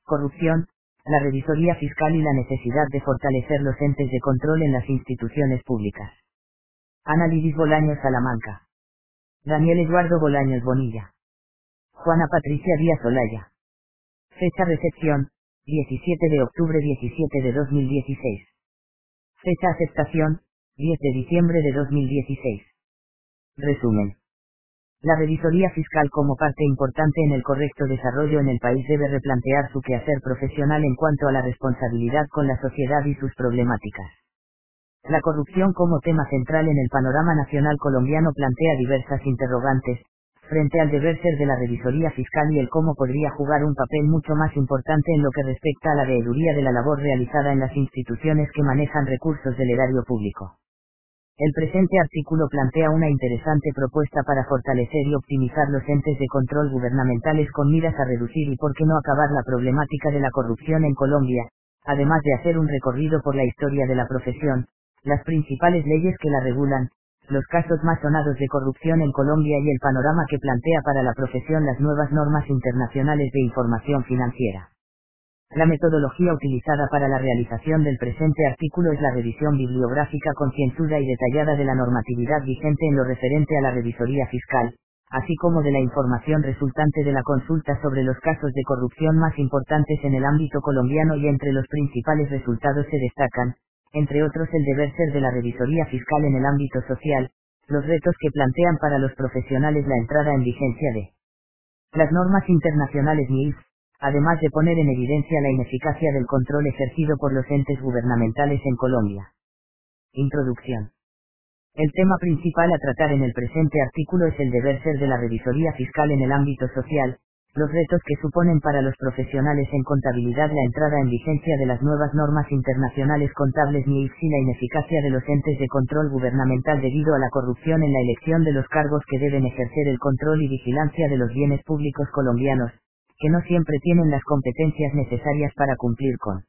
Corrupción, la revisoría fiscal y la necesidad de fortalecer los entes de control en las instituciones públicas. Ana Lidis Bolaños Salamanca. Daniel Eduardo Bolaños Bonilla. Juana Patricia Díaz Olaya. Fecha recepción, 17 de octubre 17 de 2016. Fecha aceptación, 10 de diciembre de 2016. Resumen. La revisoría fiscal como parte importante en el correcto desarrollo en el país debe replantear su quehacer profesional en cuanto a la responsabilidad con la sociedad y sus problemáticas. La corrupción como tema central en el panorama nacional colombiano plantea diversas interrogantes, frente al deber ser de la revisoría fiscal y el cómo podría jugar un papel mucho más importante en lo que respecta a la veeduría de la labor realizada en las instituciones que manejan recursos del erario público. El presente artículo plantea una interesante propuesta para fortalecer y optimizar los entes de control gubernamentales con miras a reducir y por qué no acabar la problemática de la corrupción en Colombia, además de hacer un recorrido por la historia de la profesión, las principales leyes que la regulan, los casos más sonados de corrupción en Colombia y el panorama que plantea para la profesión las nuevas normas internacionales de información financiera. La metodología utilizada para la realización del presente artículo es la revisión bibliográfica concienzuda y detallada de la normatividad vigente en lo referente a la revisoría fiscal, así como de la información resultante de la consulta sobre los casos de corrupción más importantes en el ámbito colombiano y entre los principales resultados se destacan, entre otros el deber ser de la revisoría fiscal en el ámbito social, los retos que plantean para los profesionales la entrada en vigencia de las normas internacionales MILF, además de poner en evidencia la ineficacia del control ejercido por los entes gubernamentales en Colombia. Introducción. El tema principal a tratar en el presente artículo es el deber ser de la revisoría fiscal en el ámbito social, los retos que suponen para los profesionales en contabilidad la entrada en vigencia de las nuevas normas internacionales contables MILF y la ineficacia de los entes de control gubernamental debido a la corrupción en la elección de los cargos que deben ejercer el control y vigilancia de los bienes públicos colombianos, que no siempre tienen las competencias necesarias para cumplir con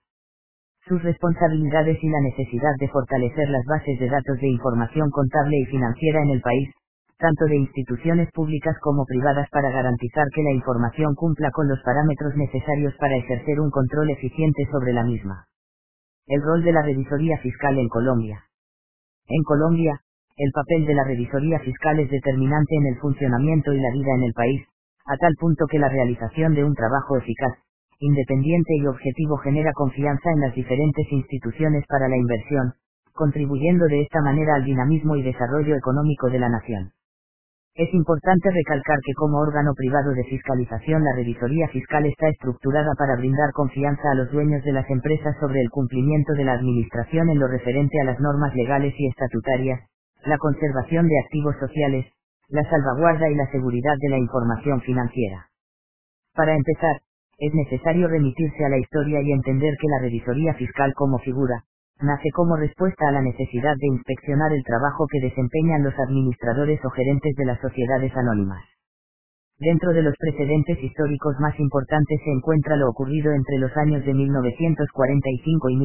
sus responsabilidades y la necesidad de fortalecer las bases de datos de información contable y financiera en el país, tanto de instituciones públicas como privadas para garantizar que la información cumpla con los parámetros necesarios para ejercer un control eficiente sobre la misma. El rol de la revisoría fiscal en Colombia. En Colombia, el papel de la revisoría fiscal es determinante en el funcionamiento y la vida en el país, a tal punto que la realización de un trabajo eficaz, independiente y objetivo genera confianza en las diferentes instituciones para la inversión, contribuyendo de esta manera al dinamismo y desarrollo económico de la nación. Es importante recalcar que como órgano privado de fiscalización la revisoría fiscal está estructurada para brindar confianza a los dueños de las empresas sobre el cumplimiento de la administración en lo referente a las normas legales y estatutarias, la conservación de activos sociales, la salvaguarda y la seguridad de la información financiera. Para empezar, es necesario remitirse a la historia y entender que la revisoría fiscal como figura, nace como respuesta a la necesidad de inspeccionar el trabajo que desempeñan los administradores o gerentes de las sociedades anónimas. Dentro de los precedentes históricos más importantes se encuentra lo ocurrido entre los años de 1945 y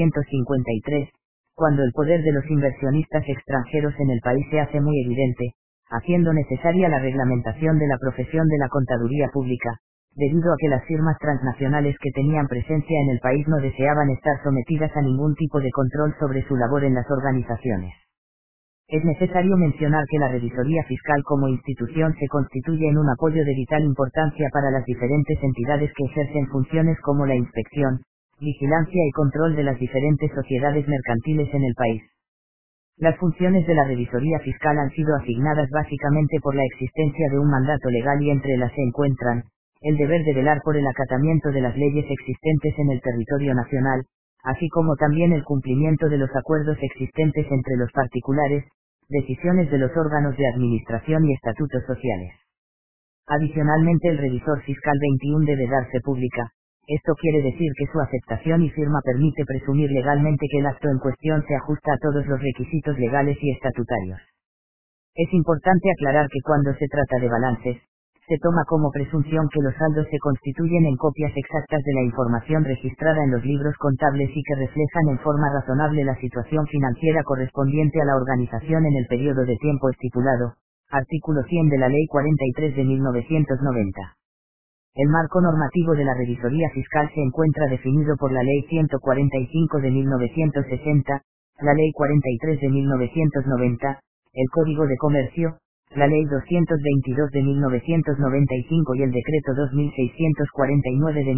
1953, cuando el poder de los inversionistas extranjeros en el país se hace muy evidente, haciendo necesaria la reglamentación de la profesión de la contaduría pública, debido a que las firmas transnacionales que tenían presencia en el país no deseaban estar sometidas a ningún tipo de control sobre su labor en las organizaciones. Es necesario mencionar que la revisoría fiscal como institución se constituye en un apoyo de vital importancia para las diferentes entidades que ejercen funciones como la inspección, vigilancia y control de las diferentes sociedades mercantiles en el país. Las funciones de la revisoría fiscal han sido asignadas básicamente por la existencia de un mandato legal y entre las se encuentran, el deber de velar por el acatamiento de las leyes existentes en el territorio nacional, así como también el cumplimiento de los acuerdos existentes entre los particulares, decisiones de los órganos de administración y estatutos sociales. Adicionalmente el revisor fiscal 21 debe darse pública, esto quiere decir que su aceptación y firma permite presumir legalmente que el acto en cuestión se ajusta a todos los requisitos legales y estatutarios. Es importante aclarar que cuando se trata de balances, se toma como presunción que los saldos se constituyen en copias exactas de la información registrada en los libros contables y que reflejan en forma razonable la situación financiera correspondiente a la organización en el periodo de tiempo estipulado, artículo 100 de la Ley 43 de 1990. El marco normativo de la revisoría fiscal se encuentra definido por la Ley 145 de 1960, la Ley 43 de 1990, el Código de Comercio, la Ley 222 de 1995 y el Decreto 2649 de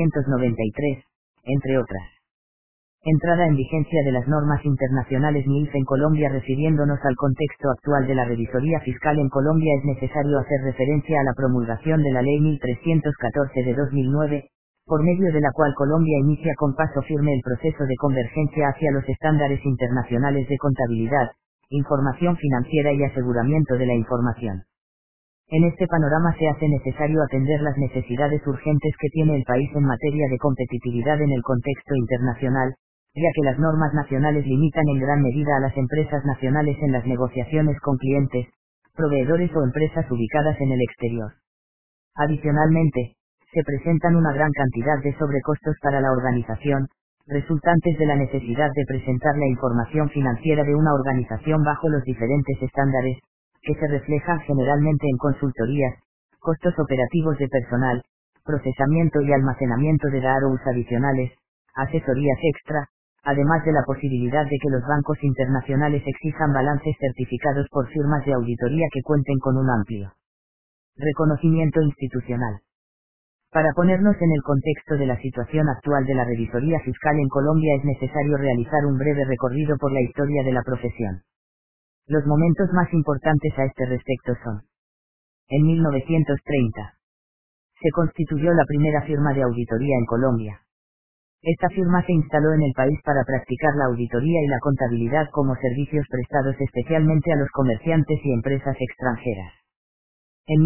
1993, entre otras. Entrada en vigencia de las normas internacionales MILF en Colombia. Refiriéndonos al contexto actual de la revisoría fiscal en Colombia, es necesario hacer referencia a la promulgación de la Ley 1314 de 2009, por medio de la cual Colombia inicia con paso firme el proceso de convergencia hacia los estándares internacionales de contabilidad, información financiera y aseguramiento de la información. En este panorama se hace necesario atender las necesidades urgentes que tiene el país en materia de competitividad en el contexto internacional, ya que las normas nacionales limitan en gran medida a las empresas nacionales en las negociaciones con clientes, proveedores o empresas ubicadas en el exterior. Adicionalmente, se presentan una gran cantidad de sobrecostos para la organización, resultantes de la necesidad de presentar la información financiera de una organización bajo los diferentes estándares, que se reflejan generalmente en consultorías, costos operativos de personal, procesamiento y almacenamiento de datos adicionales, asesorías extra, además de la posibilidad de que los bancos internacionales exijan balances certificados por firmas de auditoría que cuenten con un amplio reconocimiento institucional. Para ponernos en el contexto de la situación actual de la revisoría fiscal en Colombia, es necesario realizar un breve recorrido por la historia de la profesión. Los momentos más importantes a este respecto son: en 1930, se constituyó la primera firma de auditoría en Colombia. Esta firma se instaló en el país para practicar la auditoría y la contabilidad como servicios prestados especialmente a los comerciantes y empresas extranjeras. En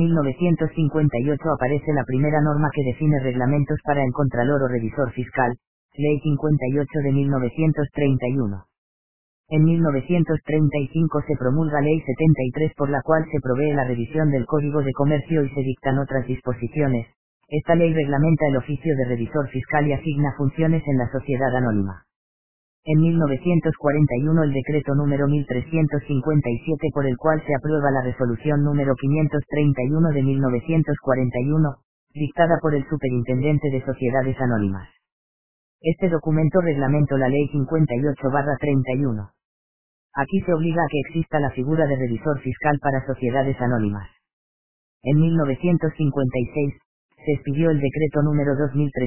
1958 aparece la primera norma que define reglamentos para el contralor o revisor fiscal, Ley 58 de 1931. En 1935 se promulga Ley 73, por la cual se provee la revisión del Código de Comercio y se dictan otras disposiciones. Esta ley reglamenta el oficio de revisor fiscal y asigna funciones en la sociedad anónima. En 1941 el decreto número 1357, por el cual se aprueba la resolución número 531 de 1941, dictada por el Superintendente de Sociedades Anónimas. Este documento reglamentó la Ley 58/31. Aquí se obliga a que exista la figura de revisor fiscal para sociedades anónimas. En 1956, se expidió el decreto número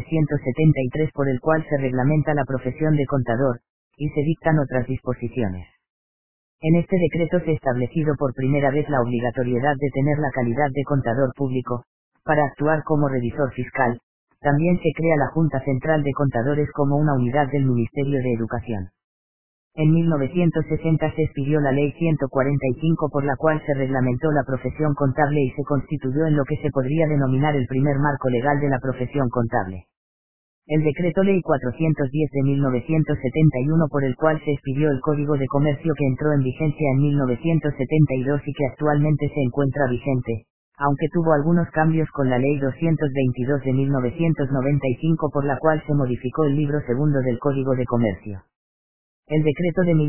2373, por el cual se reglamenta la profesión de contador, y se dictan otras disposiciones. En este decreto se ha establecido por primera vez la obligatoriedad de tener la calidad de contador público, para actuar como revisor fiscal. También se crea la Junta Central de Contadores como una unidad del Ministerio de Educación. En 1960 se expidió la Ley 145, por la cual se reglamentó la profesión contable y se constituyó en lo que se podría denominar el primer marco legal de la profesión contable. El Decreto Ley 410 de 1971, por el cual se expidió el Código de Comercio, que entró en vigencia en 1972 y que actualmente se encuentra vigente, aunque tuvo algunos cambios con la Ley 222 de 1995, por la cual se modificó el libro segundo del Código de Comercio. El decreto de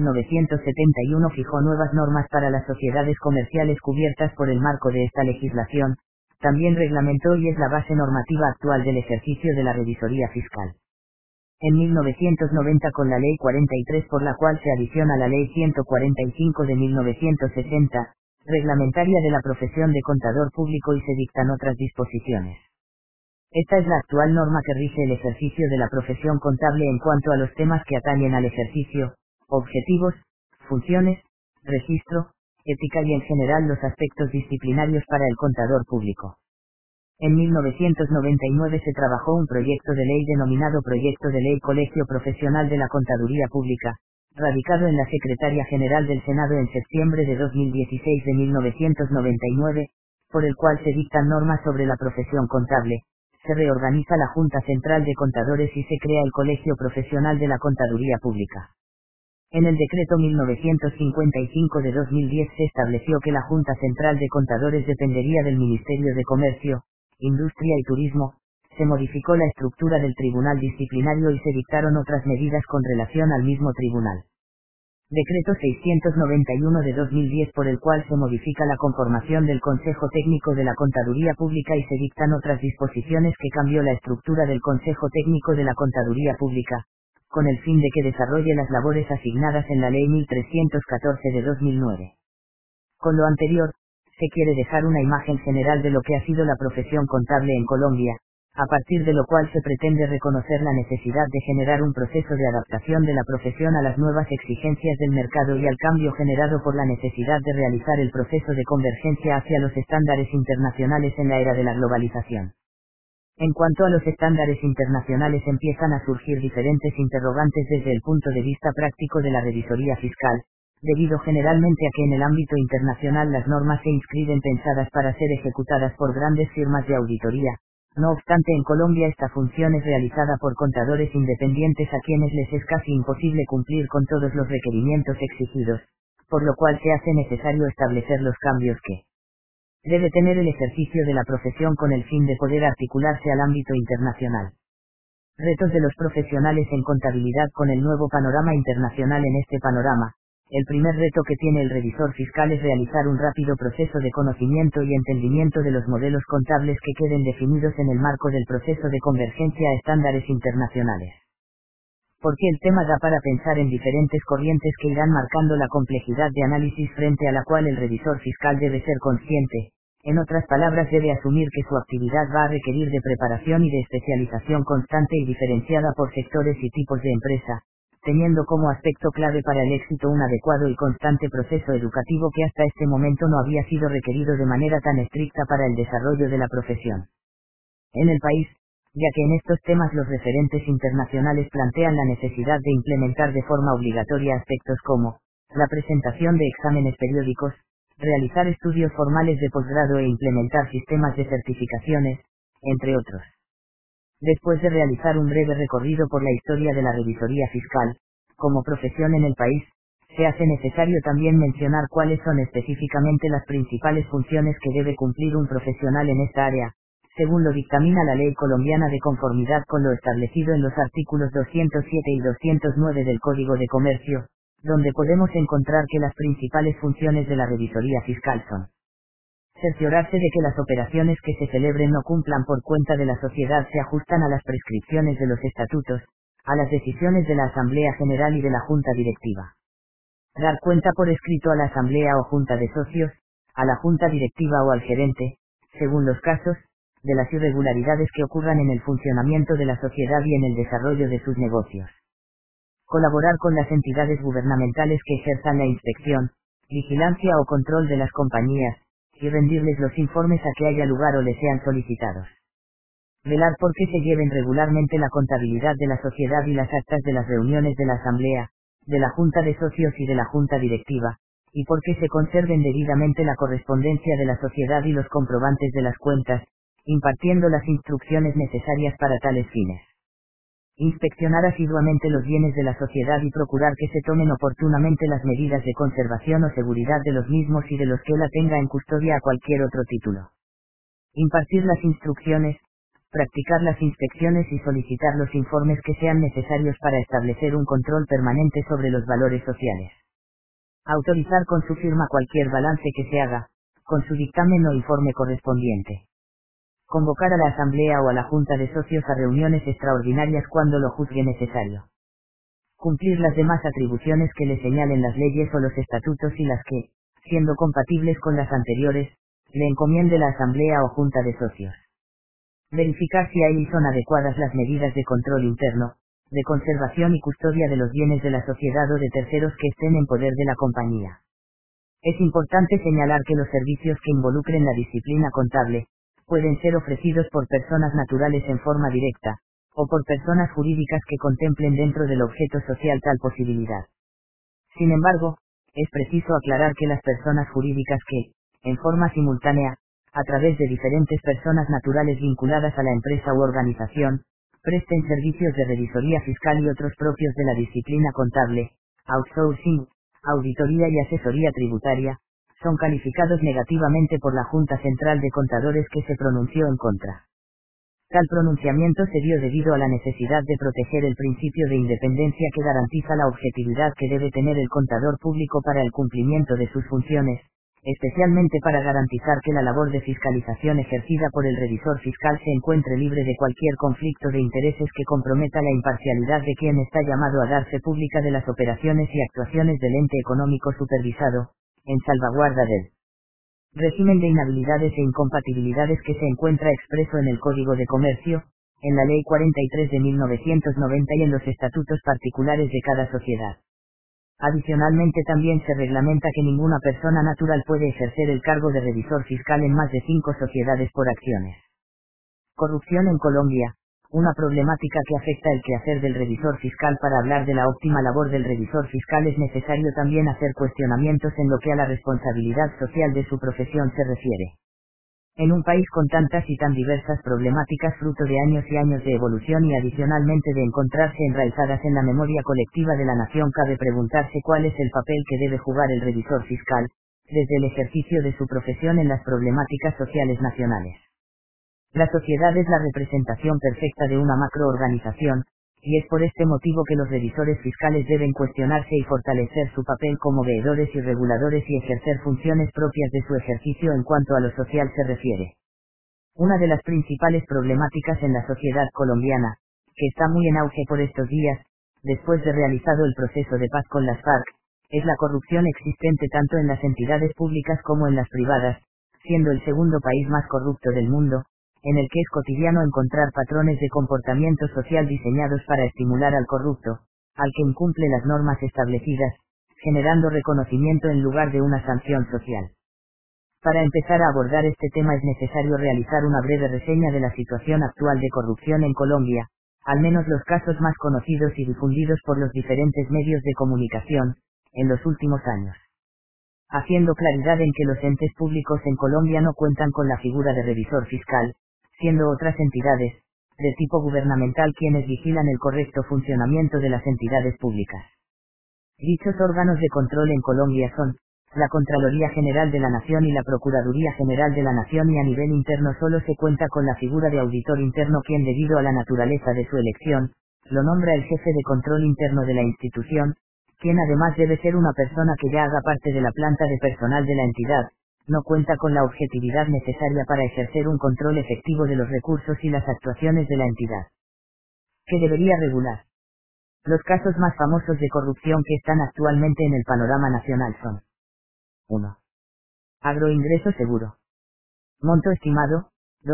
1971 fijó nuevas normas para las sociedades comerciales cubiertas por el marco de esta legislación. También reglamentó y es la base normativa actual del ejercicio de la revisoría fiscal. En 1990, con la Ley 43, por la cual se adiciona la Ley 145 de 1960, reglamentaria de la profesión de contador público, y se dictan otras disposiciones. Esta es la actual norma que rige el ejercicio de la profesión contable en cuanto a los temas que atañen al ejercicio, objetivos, funciones, registro, ética y en general los aspectos disciplinarios para el contador público. En 1999 se trabajó un proyecto de ley denominado Proyecto de Ley Colegio Profesional de la Contaduría Pública, radicado en la Secretaría General del Senado en septiembre de 2016 de 1999, por el cual se dictan normas sobre la profesión contable. Se reorganiza la Junta Central de Contadores y se crea el Colegio Profesional de la Contaduría Pública. En el Decreto 1955 de 2010 se estableció que la Junta Central de Contadores dependería del Ministerio de Comercio, Industria y Turismo. Se modificó la estructura del Tribunal Disciplinario y se dictaron otras medidas con relación al mismo tribunal. Decreto 691 de 2010 por el cual se modifica la conformación del Consejo Técnico de la Contaduría Pública y se dictan otras disposiciones que cambió la estructura del Consejo Técnico de la Contaduría Pública, con el fin de que desarrolle las labores asignadas en la Ley 1314 de 2009. Con lo anterior, se quiere dejar una imagen general de lo que ha sido la profesión contable en Colombia, a partir de lo cual se pretende reconocer la necesidad de generar un proceso de adaptación de la profesión a las nuevas exigencias del mercado y al cambio generado por la necesidad de realizar el proceso de convergencia hacia los estándares internacionales en la era de la globalización. En cuanto a los estándares internacionales, empiezan a surgir diferentes interrogantes desde el punto de vista práctico de la revisoría fiscal, debido generalmente a que en el ámbito internacional las normas se inscriben pensadas para ser ejecutadas por grandes firmas de auditoría. No obstante, en Colombia esta función es realizada por contadores independientes a quienes les es casi imposible cumplir con todos los requerimientos exigidos, por lo cual se hace necesario establecer los cambios que debe tener el ejercicio de la profesión con el fin de poder articularse al ámbito internacional. Retos de los profesionales en contabilidad con el nuevo panorama internacional. En este panorama, el primer reto que tiene el revisor fiscal es realizar un rápido proceso de conocimiento y entendimiento de los modelos contables que queden definidos en el marco del proceso de convergencia a estándares internacionales. Porque el tema da para pensar en diferentes corrientes que irán marcando la complejidad de análisis frente a la cual el revisor fiscal debe ser consciente, en otras palabras debe asumir que su actividad va a requerir de preparación y de especialización constante y diferenciada por sectores y tipos de empresa, teniendo como aspecto clave para el éxito un adecuado y constante proceso educativo que hasta este momento no había sido requerido de manera tan estricta para el desarrollo de la profesión en el país, ya que en estos temas los referentes internacionales plantean la necesidad de implementar de forma obligatoria aspectos como la presentación de exámenes periódicos, realizar estudios formales de posgrado e implementar sistemas de certificaciones, entre otros. Después de realizar un breve recorrido por la historia de la revisoría fiscal, como profesión en el país, se hace necesario también mencionar cuáles son específicamente las principales funciones que debe cumplir un profesional en esta área, según lo dictamina la Ley Colombiana de conformidad con lo establecido en los artículos 207 y 209 del Código de Comercio, donde podemos encontrar que las principales funciones de la revisoría fiscal son cerciorarse de que las operaciones que se celebren no cumplan por cuenta de la sociedad se ajustan a las prescripciones de los estatutos, a las decisiones de la Asamblea General y de la Junta Directiva. Dar cuenta por escrito a la Asamblea o Junta de Socios, a la Junta Directiva o al gerente, según los casos, de las irregularidades que ocurran en el funcionamiento de la sociedad y en el desarrollo de sus negocios. Colaborar con las entidades gubernamentales que ejerzan la inspección, vigilancia o control de las compañías, y rendirles los informes a que haya lugar o les sean solicitados. Velar por que se lleven regularmente la contabilidad de la sociedad y las actas de las reuniones de la Asamblea, de la Junta de Socios y de la Junta Directiva, y por que se conserven debidamente la correspondencia de la sociedad y los comprobantes de las cuentas, impartiendo las instrucciones necesarias para tales fines. Inspeccionar asiduamente los bienes de la sociedad y procurar que se tomen oportunamente las medidas de conservación o seguridad de los mismos y de los que la tenga en custodia a cualquier otro título. Impartir las instrucciones, practicar las inspecciones y solicitar los informes que sean necesarios para establecer un control permanente sobre los valores sociales. Autorizar con su firma cualquier balance que se haga, con su dictamen o informe correspondiente. Convocar a la Asamblea o a la Junta de Socios a reuniones extraordinarias cuando lo juzgue necesario. Cumplir las demás atribuciones que le señalen las leyes o los estatutos y las que, siendo compatibles con las anteriores, le encomiende la Asamblea o Junta de Socios. Verificar si hay y son adecuadas las medidas de control interno, de conservación y custodia de los bienes de la sociedad o de terceros que estén en poder de la compañía. Es importante señalar que los servicios que involucren la disciplina contable, pueden ser ofrecidos por personas naturales en forma directa, o por personas jurídicas que contemplen dentro del objeto social tal posibilidad. Sin embargo, es preciso aclarar que las personas jurídicas que, en forma simultánea, a través de diferentes personas naturales vinculadas a la empresa u organización, presten servicios de revisoría fiscal y otros propios de la disciplina contable, outsourcing, auditoría y asesoría tributaria, son calificados negativamente por la Junta Central de Contadores que se pronunció en contra. Tal pronunciamiento se dio debido a la necesidad de proteger el principio de independencia que garantiza la objetividad que debe tener el contador público para el cumplimiento de sus funciones, especialmente para garantizar que la labor de fiscalización ejercida por el revisor fiscal se encuentre libre de cualquier conflicto de intereses que comprometa la imparcialidad de quien está llamado a dar fe pública de las operaciones y actuaciones del ente económico supervisado, en salvaguarda del régimen de inhabilidades e incompatibilidades que se encuentra expreso en el Código de Comercio, en la Ley 43 de 1990 y en los estatutos particulares de cada sociedad. Adicionalmente también se reglamenta que ninguna persona natural puede ejercer el cargo de revisor fiscal en más de 5 sociedades por acciones. Corrupción en Colombia. Una problemática que afecta el quehacer del revisor fiscal. Para hablar de la óptima labor del revisor fiscal es necesario también hacer cuestionamientos en lo que a la responsabilidad social de su profesión se refiere. En un país con tantas y tan diversas problemáticas fruto de años y años de evolución y adicionalmente de encontrarse enraizadas en la memoria colectiva de la nación, cabe preguntarse cuál es el papel que debe jugar el revisor fiscal, desde el ejercicio de su profesión en las problemáticas sociales nacionales. La sociedad es la representación perfecta de una macroorganización, y es por este motivo que los revisores fiscales deben cuestionarse y fortalecer su papel como veedores y reguladores y ejercer funciones propias de su ejercicio en cuanto a lo social se refiere. Una de las principales problemáticas en la sociedad colombiana, que está muy en auge por estos días, después de realizado el proceso de paz con las FARC, es la corrupción existente tanto en las entidades públicas como en las privadas, siendo el segundo país más corrupto del mundo, en el que es cotidiano encontrar patrones de comportamiento social diseñados para estimular al corrupto, al que incumple las normas establecidas, generando reconocimiento en lugar de una sanción social. Para empezar a abordar este tema es necesario realizar una breve reseña de la situación actual de corrupción en Colombia, al menos los casos más conocidos y difundidos por los diferentes medios de comunicación, en los últimos años. Haciendo claridad en que los entes públicos en Colombia no cuentan con la figura de revisor fiscal, siendo otras entidades, de tipo gubernamental quienes vigilan el correcto funcionamiento de las entidades públicas. Dichos órganos de control en Colombia son, la Contraloría General de la Nación y la Procuraduría General de la Nación, y a nivel interno solo se cuenta con la figura de auditor interno quien, debido a la naturaleza de su elección, lo nombra el jefe de control interno de la institución, quien además debe ser una persona que ya haga parte de la planta de personal de la entidad, no cuenta con la objetividad necesaria para ejercer un control efectivo de los recursos y las actuaciones de la entidad. ¿Qué debería regular? Los casos más famosos de corrupción que están actualmente en el panorama nacional son: 1. Agroingreso seguro. Monto estimado,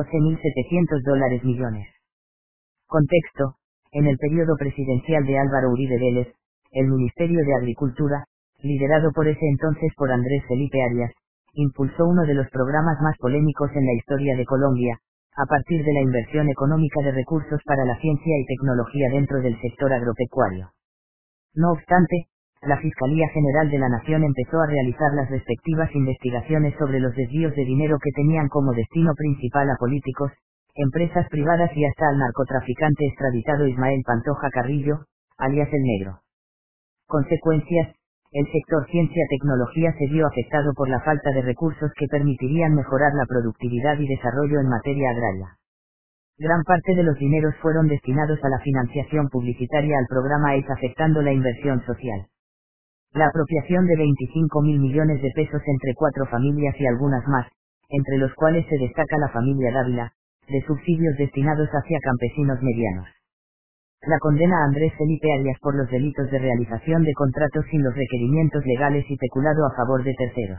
$12.700 millones. Contexto: en el periodo presidencial de Álvaro Uribe Vélez, el Ministerio de Agricultura, liderado por ese entonces por Andrés Felipe Arias, impulsó uno de los programas más polémicos en la historia de Colombia, a partir de la inversión económica de recursos para la ciencia y tecnología dentro del sector agropecuario. No obstante, la Fiscalía General de la Nación empezó a realizar las respectivas investigaciones sobre los desvíos de dinero que tenían como destino principal a políticos, empresas privadas y hasta al narcotraficante extraditado Ismael Pantoja Carrillo, alias El Negro. Consecuencias: el sector ciencia-tecnología se vio afectado por la falta de recursos que permitirían mejorar la productividad y desarrollo en materia agraria. Gran parte de los dineros fueron destinados a la financiación publicitaria al programa ACE, afectando la inversión social. La apropiación de 25.000 millones de pesos entre 4 familias y algunas más, entre los cuales se destaca la familia Dávila, de subsidios destinados hacia campesinos medianos. La condena a Andrés Felipe Arias por los delitos de realización de contratos sin los requerimientos legales y peculado a favor de terceros.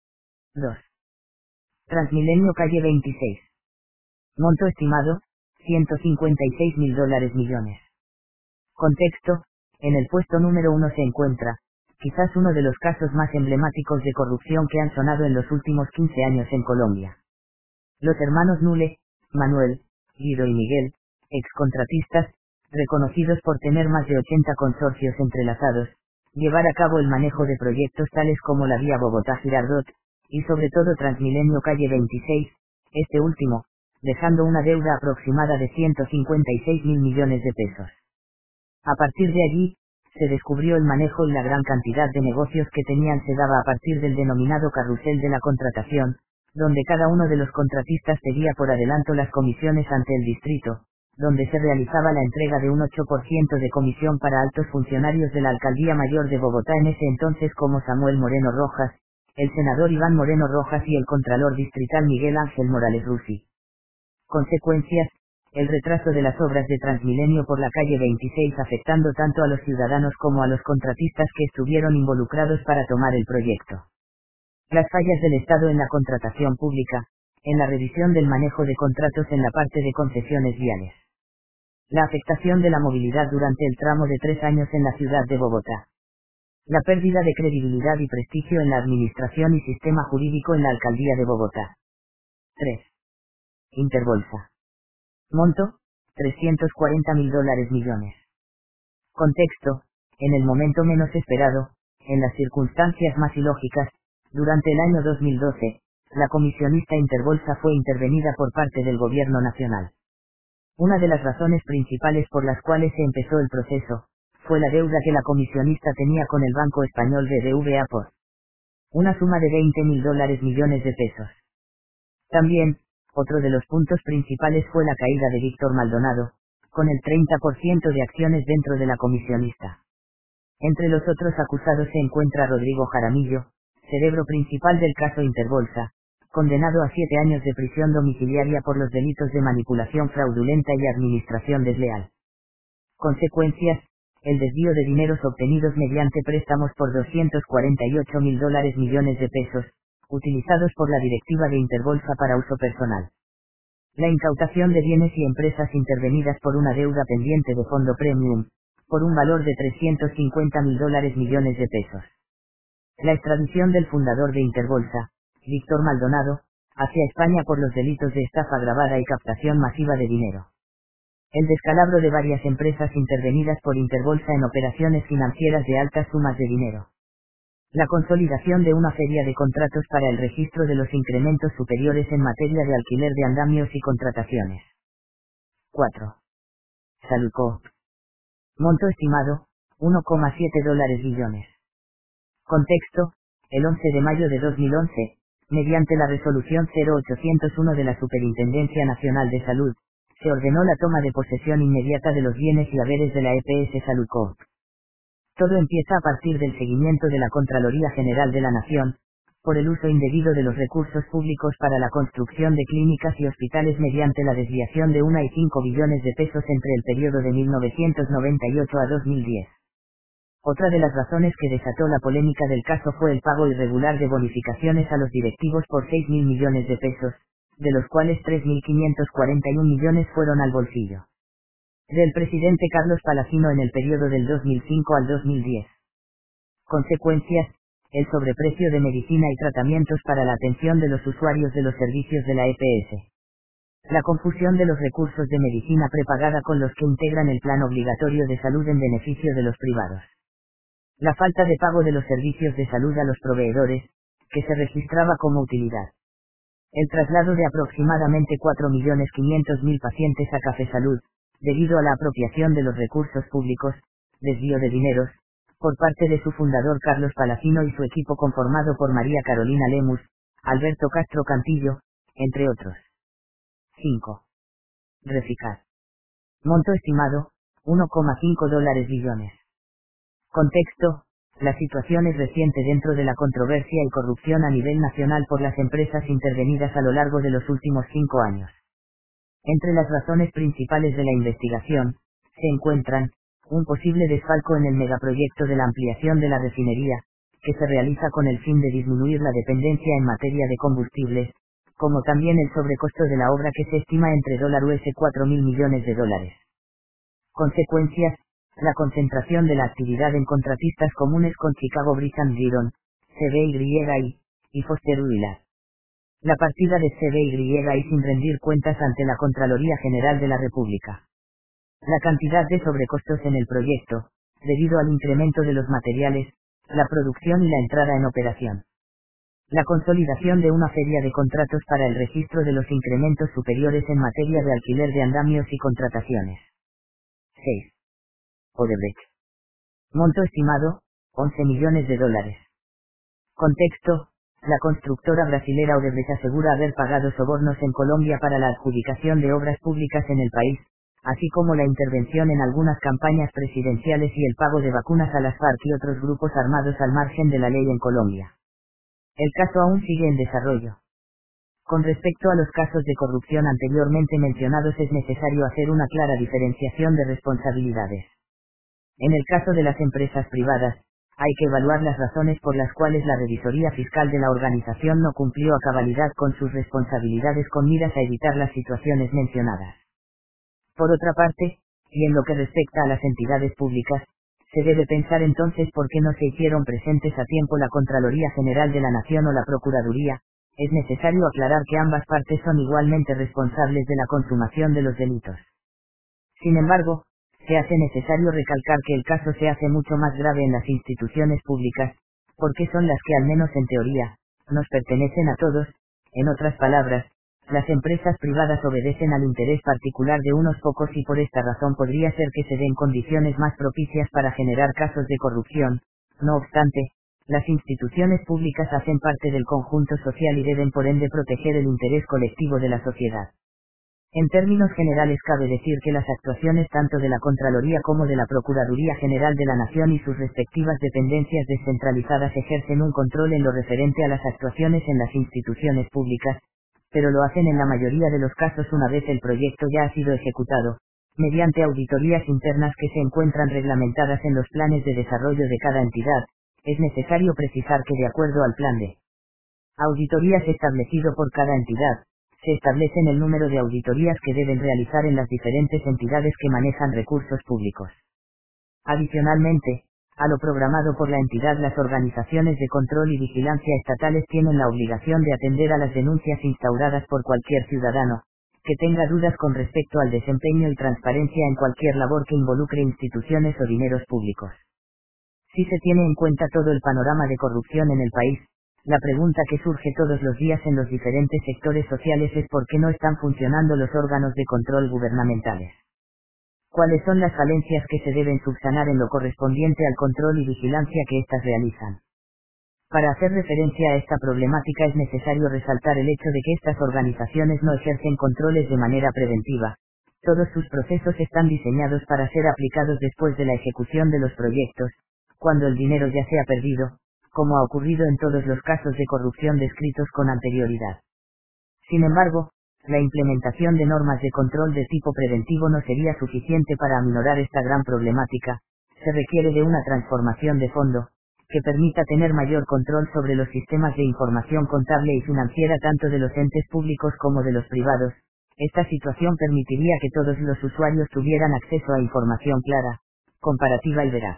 2. Transmilenio calle 26. Monto estimado, $156.000 millones. Contexto: en el puesto número 1 se encuentra, quizás uno de los casos más emblemáticos de corrupción que han sonado en los últimos 15 años en Colombia. Los hermanos Nule, Manuel, Guido y Miguel, excontratistas, reconocidos por tener más de 80 consorcios entrelazados, llevar a cabo el manejo de proyectos tales como la vía Bogotá-Girardot, y sobre todo Transmilenio calle 26, este último, dejando una deuda aproximada de 156.000 millones de pesos. A partir de allí, se descubrió el manejo y la gran cantidad de negocios que tenían se daba a partir del denominado carrusel de la contratación, donde cada uno de los contratistas pedía por adelanto las comisiones ante el distrito, donde se realizaba la entrega de un 8% de comisión para altos funcionarios de la Alcaldía Mayor de Bogotá en ese entonces como Samuel Moreno Rojas, el senador Iván Moreno Rojas y el contralor distrital Miguel Ángel Morales Rusi. Consecuencias: el retraso de las obras de Transmilenio por la calle 26 afectando tanto a los ciudadanos como a los contratistas que estuvieron involucrados para tomar el proyecto. Las fallas del Estado en la contratación pública, en la revisión del manejo de contratos en la parte de concesiones viales. La afectación de la movilidad durante el tramo de 3 años en la ciudad de Bogotá. La pérdida de credibilidad y prestigio en la administración y sistema jurídico en la Alcaldía de Bogotá. 3. Interbolsa. Monto: $340.000 millones. Contexto: en el momento menos esperado, en las circunstancias más ilógicas, durante el año 2012, la comisionista Interbolsa fue intervenida por parte del Gobierno Nacional. Una de las razones principales por las cuales se empezó el proceso, fue la deuda que la comisionista tenía con el Banco Español BBVA por una suma de $20.000 millones de pesos. También, otro de los puntos principales fue la caída de Víctor Maldonado, con el 30% de acciones dentro de la comisionista. Entre los otros acusados se encuentra Rodrigo Jaramillo, cerebro principal del caso Interbolsa, condenado a 7 años de prisión domiciliaria por los delitos de manipulación fraudulenta y administración desleal. Consecuencias: el desvío de dineros obtenidos mediante préstamos por $248.000 millones de pesos, utilizados por la directiva de Interbolsa para uso personal. La incautación de bienes y empresas intervenidas por una deuda pendiente de fondo premium, por un valor de $350.000 millones de pesos. La extradición del fundador de Interbolsa, Víctor Maldonado, hacia España por los delitos de estafa agravada y captación masiva de dinero. El descalabro de varias empresas intervenidas por Interbolsa en operaciones financieras de altas sumas de dinero. La consolidación de una feria de contratos para el registro de los incrementos superiores en materia de alquiler de andamios y contrataciones. 4. Saludcoop. Monto estimado: $1,7 billones. Contexto: el 11 de mayo de 2011, mediante la resolución 0801 de la Superintendencia Nacional de Salud, se ordenó la toma de posesión inmediata de los bienes y haberes de la EPS Saludcoop. Todo empieza a partir del seguimiento de la Contraloría General de la Nación, por el uso indebido de los recursos públicos para la construcción de clínicas y hospitales mediante la desviación de 1 y 5 billones de pesos entre el periodo de 1998 a 2010. Otra de las razones que desató la polémica del caso fue el pago irregular de bonificaciones a los directivos por 6.000 millones de pesos, de los cuales 3.541 millones fueron al bolsillo del presidente Carlos Palacino en el periodo del 2005 al 2010. Consecuencias: el sobreprecio de medicina y tratamientos para la atención de los usuarios de los servicios de la EPS. La confusión de los recursos de medicina prepagada con los que integran el plan obligatorio de salud en beneficio de los privados. La falta de pago de los servicios de salud a los proveedores, que se registraba como utilidad. El traslado de aproximadamente 4.500.000 pacientes a Café Salud, debido a la apropiación de los recursos públicos, desvío de dineros, por parte de su fundador Carlos Palacino y su equipo conformado por María Carolina Lemus, Alberto Castro Cantillo, entre otros. 5. Reficar. Monto estimado: $1,5 billones. Contexto: la situación es reciente dentro de la controversia y corrupción a nivel nacional por las empresas intervenidas a lo largo de los últimos 5 años. Entre las razones principales de la investigación, se encuentran, un posible desfalco en el megaproyecto de la ampliación de la refinería, que se realiza con el fin de disminuir la dependencia en materia de combustibles, como también el sobrecosto de la obra que se estima entre $4.000 millones. Consecuencias: la concentración de la actividad en contratistas comunes con Chicago Bridge & Giron, CBY, y Foster Wheeler. La partida de CBY sin rendir cuentas ante la Contraloría General de la República. La cantidad de sobrecostos en el proyecto, debido al incremento de los materiales, la producción y la entrada en operación. La consolidación de una feria de contratos para el registro de los incrementos superiores en materia de alquiler de andamios y contrataciones. 6. Odebrecht. Monto estimado: $11 millones. Contexto: La constructora brasilera Odebrecht asegura haber pagado sobornos en Colombia para la adjudicación de obras públicas en el país, así como la intervención en algunas campañas presidenciales y el pago de vacunas a las FARC y otros grupos armados al margen de la ley en Colombia. El caso aún sigue en desarrollo. Con respecto a los casos de corrupción anteriormente mencionados es necesario hacer una clara diferenciación de responsabilidades. En el caso de las empresas privadas, hay que evaluar las razones por las cuales la revisoría fiscal de la organización no cumplió a cabalidad con sus responsabilidades con miras a evitar las situaciones mencionadas. Por otra parte, y en lo que respecta a las entidades públicas, se debe pensar entonces por qué no se hicieron presentes a tiempo la Contraloría General de la Nación o la Procuraduría. Es necesario aclarar que ambas partes son igualmente responsables de la consumación de los delitos. Sin embargo, se hace necesario recalcar que el caso se hace mucho más grave en las instituciones públicas, porque son las que al menos en teoría, nos pertenecen a todos. En otras palabras, las empresas privadas obedecen al interés particular de unos pocos y por esta razón podría ser que se den condiciones más propicias para generar casos de corrupción. No obstante, las instituciones públicas hacen parte del conjunto social y deben por ende proteger el interés colectivo de la sociedad. En términos generales cabe decir que las actuaciones tanto de la Contraloría como de la Procuraduría General de la Nación y sus respectivas dependencias descentralizadas ejercen un control en lo referente a las actuaciones en las instituciones públicas, pero lo hacen en la mayoría de los casos una vez el proyecto ya ha sido ejecutado, mediante auditorías internas que se encuentran reglamentadas en los planes de desarrollo de cada entidad. Es necesario precisar que de acuerdo al plan de auditorías establecido por cada entidad, se establecen el número de auditorías que deben realizar en las diferentes entidades que manejan recursos públicos. Adicionalmente, a lo programado por la entidad, las organizaciones de control y vigilancia estatales tienen la obligación de atender a las denuncias instauradas por cualquier ciudadano, que tenga dudas con respecto al desempeño y transparencia en cualquier labor que involucre instituciones o dineros públicos. Si se tiene en cuenta todo el panorama de corrupción en el país, la pregunta que surge todos los días en los diferentes sectores sociales es por qué no están funcionando los órganos de control gubernamentales. ¿Cuáles son las falencias que se deben subsanar en lo correspondiente al control y vigilancia que éstas realizan? Para hacer referencia a esta problemática es necesario resaltar el hecho de que estas organizaciones no ejercen controles de manera preventiva. Todos sus procesos están diseñados para ser aplicados después de la ejecución de los proyectos, cuando el dinero ya se ha perdido, como ha ocurrido en todos los casos de corrupción descritos con anterioridad. Sin embargo, la implementación de normas de control de tipo preventivo no sería suficiente para aminorar esta gran problemática. Se requiere de una transformación de fondo, que permita tener mayor control sobre los sistemas de información contable y financiera tanto de los entes públicos como de los privados. Esta situación permitiría que todos los usuarios tuvieran acceso a información clara, comparativa y veraz.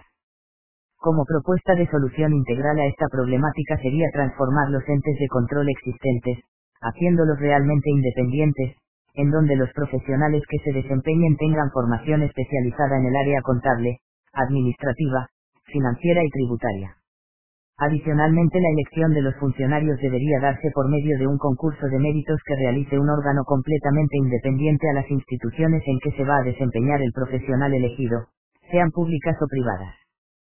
Como propuesta de solución integral a esta problemática sería transformar los entes de control existentes, haciéndolos realmente independientes, en donde los profesionales que se desempeñen tengan formación especializada en el área contable, administrativa, financiera y tributaria. Adicionalmente, la elección de los funcionarios debería darse por medio de un concurso de méritos que realice un órgano completamente independiente a las instituciones en que se va a desempeñar el profesional elegido, sean públicas o privadas.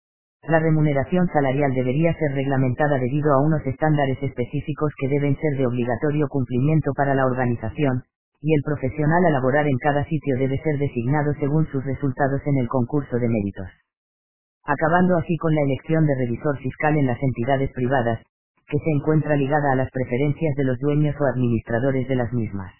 La remuneración salarial debería ser reglamentada debido a unos estándares específicos que deben ser de obligatorio cumplimiento para la organización, y el profesional a laborar en cada sitio debe ser designado según sus resultados en el concurso de méritos. Acabando así con la elección de revisor fiscal en las entidades privadas, que se encuentra ligada a las preferencias de los dueños o administradores de las mismas.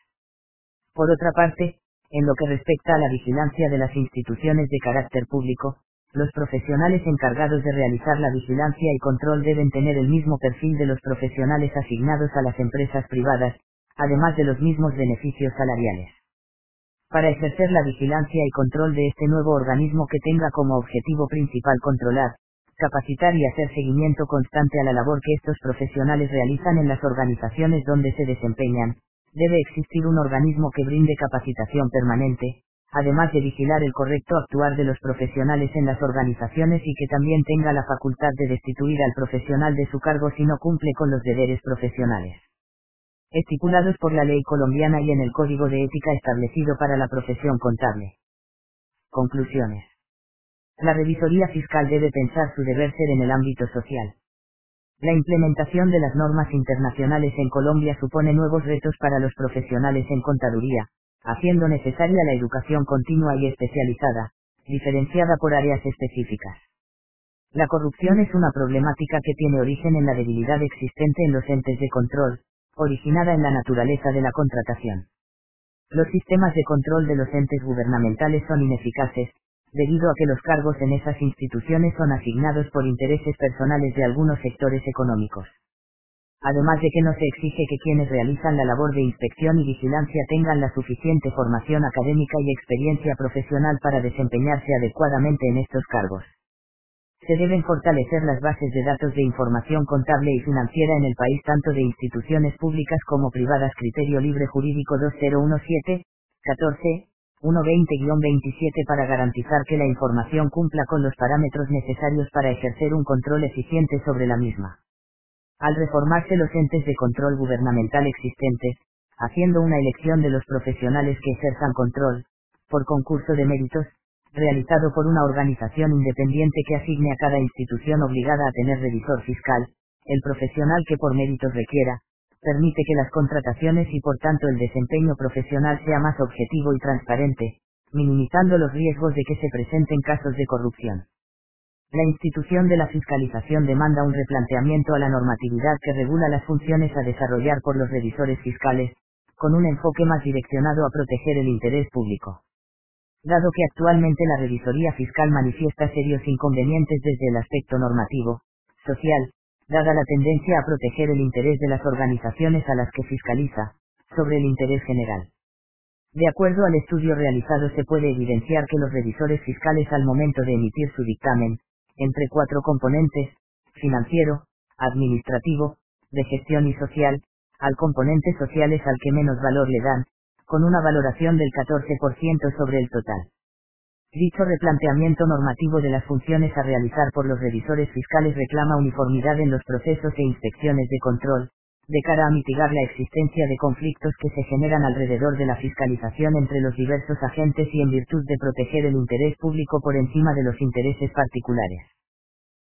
Por otra parte, en lo que respecta a la vigilancia de las instituciones de carácter público, los profesionales encargados de realizar la vigilancia y control deben tener el mismo perfil de los profesionales asignados a las empresas privadas, además de los mismos beneficios salariales. Para ejercer la vigilancia y control de este nuevo organismo que tenga como objetivo principal controlar, capacitar y hacer seguimiento constante a la labor que estos profesionales realizan en las organizaciones donde se desempeñan, debe existir un organismo que brinde capacitación permanente, además de vigilar el correcto actuar de los profesionales en las organizaciones y que también tenga la facultad de destituir al profesional de su cargo si no cumple con los deberes profesionales estipulados por la ley colombiana y en el Código de Ética establecido para la profesión contable. Conclusiones. La revisoría fiscal debe pensar su deber ser en el ámbito social. La implementación de las normas internacionales en Colombia supone nuevos retos para los profesionales en contaduría, haciendo necesaria la educación continua y especializada, diferenciada por áreas específicas. La corrupción es una problemática que tiene origen en la debilidad existente en los entes de control, originada en la naturaleza de la contratación. Los sistemas de control de los entes gubernamentales son ineficaces, debido a que los cargos en esas instituciones son asignados por intereses personales de algunos sectores económicos. Además de que no se exige que quienes realizan la labor de inspección y vigilancia tengan la suficiente formación académica y experiencia profesional para desempeñarse adecuadamente en estos cargos. Se deben fortalecer las bases de datos de información contable y financiera en el país tanto de instituciones públicas como privadas. Criterio Libre Jurídico 2017, 14, 120-27 para garantizar que la información cumpla con los parámetros necesarios para ejercer un control eficiente sobre la misma. Al reformarse los entes de control gubernamental existentes, haciendo una elección de los profesionales que ejerzan control, por concurso de méritos, realizado por una organización independiente que asigne a cada institución obligada a tener revisor fiscal, el profesional que por méritos requiera, permite que las contrataciones y por tanto el desempeño profesional sea más objetivo y transparente, minimizando los riesgos de que se presenten casos de corrupción. La institución de la fiscalización demanda un replanteamiento a la normatividad que regula las funciones a desarrollar por los revisores fiscales, con un enfoque más direccionado a proteger el interés público. Dado que actualmente la revisoría fiscal manifiesta serios inconvenientes desde el aspecto normativo, social, dada la tendencia a proteger el interés de las organizaciones a las que fiscaliza, sobre el interés general. De acuerdo al estudio realizado se puede evidenciar que los revisores fiscales al momento de emitir su dictamen, entre 4 componentes, financiero, administrativo, de gestión y social, al componente social es al que menos valor le dan, con una valoración del 14% sobre el total. Dicho replanteamiento normativo de las funciones a realizar por los revisores fiscales reclama uniformidad en los procesos e inspecciones de control, de cara a mitigar la existencia de conflictos que se generan alrededor de la fiscalización entre los diversos agentes y en virtud de proteger el interés público por encima de los intereses particulares.